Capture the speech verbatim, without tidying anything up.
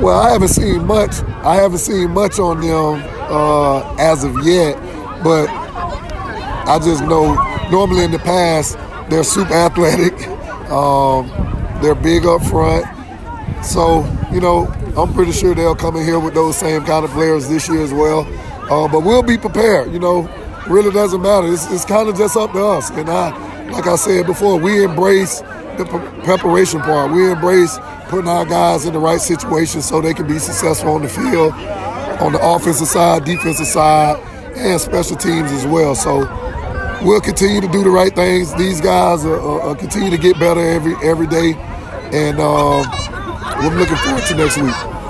Well, I haven't seen much. I haven't seen much on them uh, as of yet, but I just know normally in the past they're super athletic. Um, they're big up front. So, you know, I'm pretty sure they'll come in here with those same kind of players this year as well. Uh, but we'll be prepared, you know. Really doesn't matter. It's, it's kind of just up to us. And I, like I said before, we embrace the pre- preparation part. We embrace putting our guys in the right situation so they can be successful on the field, on the offensive side, defensive side, and special teams as well. So we'll continue to do the right things. These guys are, are, are continue to get better every every day. And um, we're looking forward to next week.